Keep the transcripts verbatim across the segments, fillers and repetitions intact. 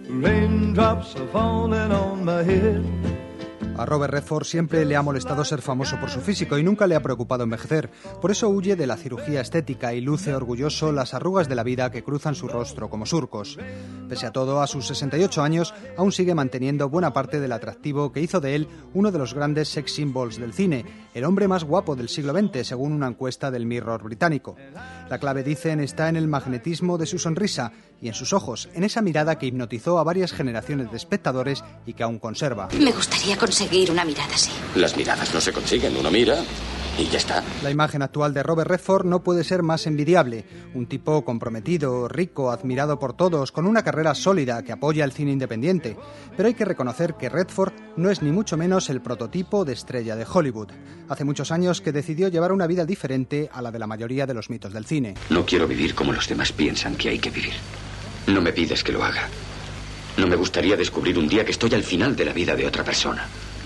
Raindrops are falling on my head. A Robert Redford siempre le ha molestado ser famoso por su físico y nunca le ha preocupado envejecer. Por eso huye de la cirugía estética y luce orgulloso las arrugas de la vida que cruzan su rostro como surcos. Pese a todo, a sus sesenta y ocho años, aún sigue manteniendo buena parte del atractivo que hizo de él uno de los grandes sex symbols del cine, el hombre más guapo del siglo veinte, según una encuesta del Mirror británico. La clave, dicen, está en el magnetismo de su sonrisa y en sus ojos, en esa mirada que hipnotizó a varias generaciones de espectadores y que aún conserva. Me gustaría conseguir una mirada así. Las miradas no se consiguen, uno mira y ya está. La imagen actual de Robert Redford no puede ser más envidiable. Un tipo comprometido, rico, admirado por todos, con una carrera sólida que apoya el cine independiente. Pero hay que reconocer que Redford no es ni mucho menos el prototipo de estrella de Hollywood. Hace muchos años que decidió llevar una vida diferente a la de la mayoría de los mitos del cine. No quiero vivir como los demás piensan que hay que vivir. No me pides que lo haga. No me gustaría descubrir un día que estoy al final de la vida de otra persona.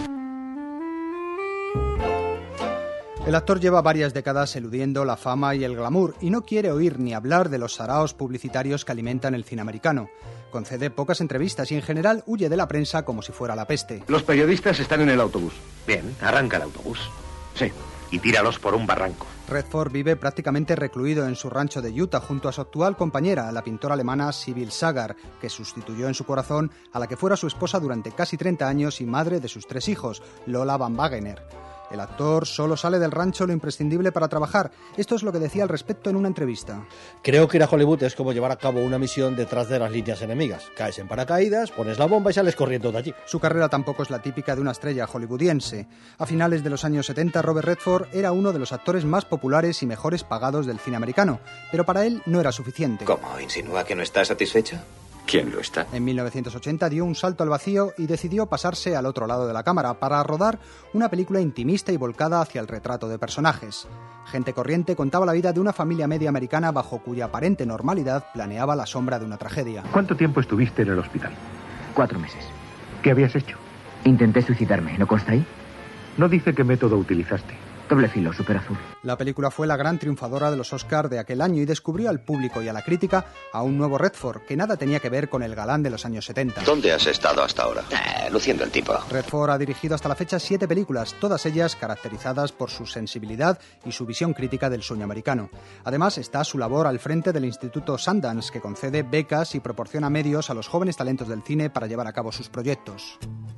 El actor lleva varias décadas eludiendo la fama y el glamour y no quiere oír ni hablar de los saraos publicitarios que alimentan el cine americano. Concede pocas entrevistas y en general huye de la prensa como si fuera la peste. Los periodistas están en el autobús. Bien, arranca el autobús. Sí. Y tíralos por un barranco. Redford vive prácticamente recluido en su rancho de Utah junto a su actual compañera, la pintora alemana Sibylle Sagar, que sustituyó en su corazón a la que fuera su esposa durante casi treinta años y madre de sus tres hijos, Lola Van Wagener. El actor solo sale del rancho lo imprescindible para trabajar. Esto es lo que decía al respecto en una entrevista. Creo que ir a Hollywood es como llevar a cabo una misión detrás de las líneas enemigas. Caes en paracaídas, pones la bomba y sales corriendo de allí. Su carrera tampoco es la típica de una estrella hollywoodiense. A finales de los años setenta, Robert Redford era uno de los actores más populares y mejores pagados del cine americano. Pero para él no era suficiente. ¿Cómo? ¿Insinúa que no está satisfecho? ¿Quién lo está? En mil novecientos ochenta dio un salto al vacío y decidió pasarse al otro lado de la cámara para rodar una película intimista y volcada hacia el retrato de personajes. Gente corriente contaba la vida de una familia media americana bajo cuya aparente normalidad planeaba la sombra de una tragedia. ¿Cuánto tiempo estuviste en el hospital? Cuatro meses. ¿Qué habías hecho? Intenté suicidarme, ¿no consta ahí? No dice qué método utilizaste. Doble filo, súper azul. La película fue la gran triunfadora de los Oscar de aquel año y descubrió al público y a la crítica a un nuevo Redford que nada tenía que ver con el galán de los años setenta. ¿Dónde has estado hasta ahora? Eh, luciendo el tipo. Redford ha dirigido hasta la fecha siete películas, todas ellas caracterizadas por su sensibilidad y su visión crítica del sueño americano. Además está su labor al frente del Instituto Sundance, que concede becas y proporciona medios a los jóvenes talentos del cine para llevar a cabo sus proyectos.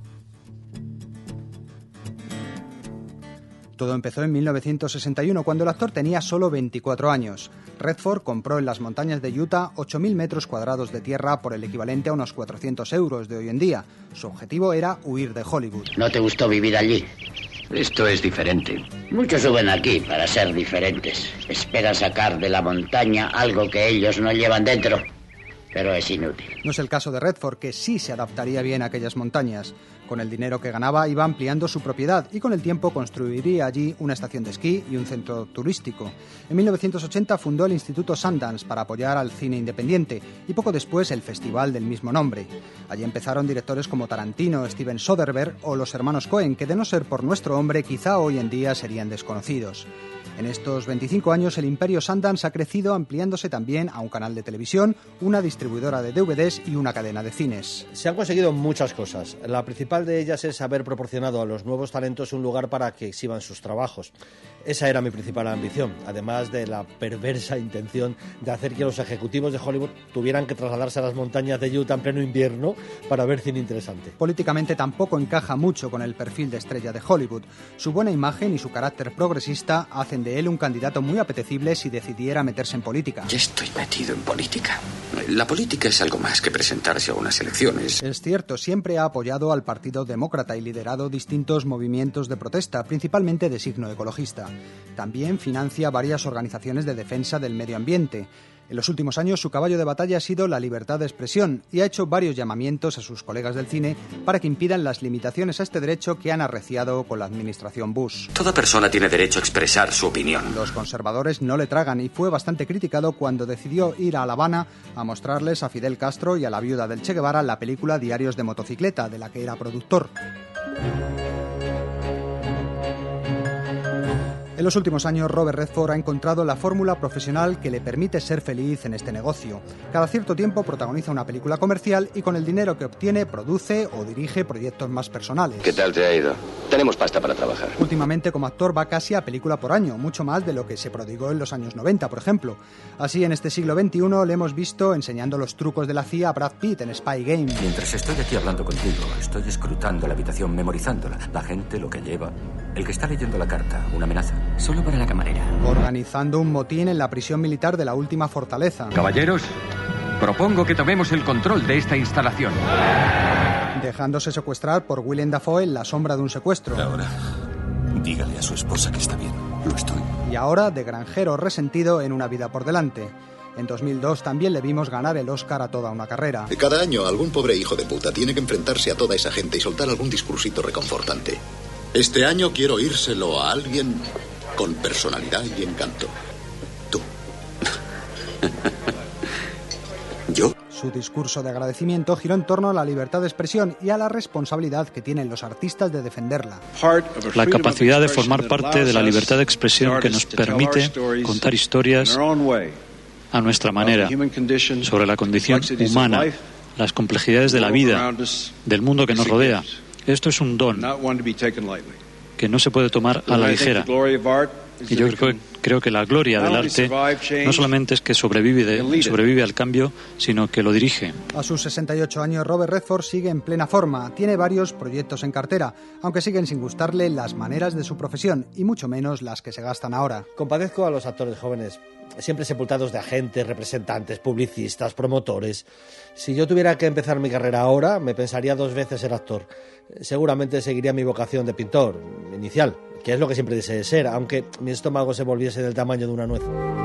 Todo empezó en mil novecientos sesenta y uno, cuando el actor tenía solo veinticuatro años. Redford compró en las montañas de Utah ocho mil metros cuadrados de tierra por el equivalente a unos cuatrocientos euros de hoy en día. Su objetivo era huir de Hollywood. ¿No te gustó vivir allí? Esto es diferente. Muchos suben aquí para ser diferentes. Esperan sacar de la montaña algo que ellos no llevan dentro, pero es inútil. No es el caso de Redford, que sí se adaptaría bien a aquellas montañas. Con el dinero que ganaba iba ampliando su propiedad y con el tiempo construiría allí una estación de esquí y un centro turístico. En mil novecientos ochenta fundó el Instituto Sundance para apoyar al cine independiente y poco después el festival del mismo nombre. Allí empezaron directores como Tarantino, Steven Soderbergh o los hermanos Coen, que de no ser por nuestro hombre quizá hoy en día serían desconocidos. En estos veinticinco años el imperio Sundance ha crecido, ampliándose también a un canal de televisión, una distribuidora de D V Ds y una cadena de cines. Se han conseguido muchas cosas. La principal de ellas es haber proporcionado a los nuevos talentos un lugar para que exhiban sus trabajos. Esa era mi principal ambición, además de la perversa intención de hacer que los ejecutivos de Hollywood tuvieran que trasladarse a las montañas de Utah en pleno invierno para ver cine interesante. Políticamente tampoco encaja mucho con el perfil de estrella de Hollywood. Su buena imagen y su carácter progresista hacen de él un candidato muy apetecible si decidiera meterse en política. Ya estoy metido en política. La política es algo más que presentarse a unas elecciones. Es cierto, siempre ha apoyado al Partido Demócrata y liderado distintos movimientos de protesta, principalmente de signo ecologista. También financia varias organizaciones de defensa del medio ambiente. En los últimos años su caballo de batalla ha sido la libertad de expresión y ha hecho varios llamamientos a sus colegas del cine para que impidan las limitaciones a este derecho que han arreciado con la administración Bush. Toda persona tiene derecho a expresar su opinión. Los conservadores no le tragan y fue bastante criticado cuando decidió ir a La Habana a mostrarles a Fidel Castro y a la viuda del Che Guevara la película Diarios de motocicleta, de la que era productor. En los últimos años, Robert Redford ha encontrado la fórmula profesional que le permite ser feliz en este negocio. Cada cierto tiempo protagoniza una película comercial y con el dinero que obtiene produce o dirige proyectos más personales. ¿Qué tal te ha ido? Tenemos pasta para trabajar. Últimamente, como actor, va casi a película por año, mucho más de lo que se prodigó en los años noventa, por ejemplo. Así, en este siglo veintiuno le hemos visto enseñando los trucos de la C I A a Brad Pitt en Spy Game. Mientras estoy aquí hablando contigo, estoy escrutando la habitación, memorizándola. La gente, lo que lleva. El que está leyendo la carta, una amenaza. Solo para la camarera. Organizando un motín en la prisión militar de la última fortaleza. Caballeros, propongo que tomemos el control de esta instalación. Dejándose secuestrar por Willem Dafoe en la sombra de un secuestro. Ahora, dígale a su esposa que está bien. Lo estoy. Y ahora de granjero resentido en Una vida por delante. En dos mil dos también le vimos ganar el Oscar a Toda una carrera. Cada año algún pobre hijo de puta tiene que enfrentarse a toda esa gente y soltar algún discursito reconfortante. Este año quiero oírselo a alguien con personalidad y encanto. Tú. ¿Yo? Su discurso de agradecimiento giró en torno a la libertad de expresión y a la responsabilidad que tienen los artistas de defenderla. La capacidad de formar parte de la libertad de expresión que nos permite contar historias a nuestra manera sobre la condición humana, las complejidades de la vida, del mundo que nos rodea. Esto es un don que no se puede tomar a la ligera. Y yo creo, creo que la gloria del arte no solamente es que sobrevive, de, sobrevive al cambio, sino que lo dirige. A sus sesenta y ocho años, Robert Redford sigue en plena forma. Tiene varios proyectos en cartera, aunque siguen sin gustarle las maneras de su profesión, y mucho menos las que se gastan ahora. Compadezco a los actores jóvenes, siempre sepultados de agentes, representantes, publicistas, promotores. Si yo tuviera que empezar mi carrera ahora, me pensaría dos veces ser actor. Seguramente seguiría mi vocación de pintor inicial, que es lo que siempre deseé ser, aunque mi estómago se volviese del tamaño de una nuez.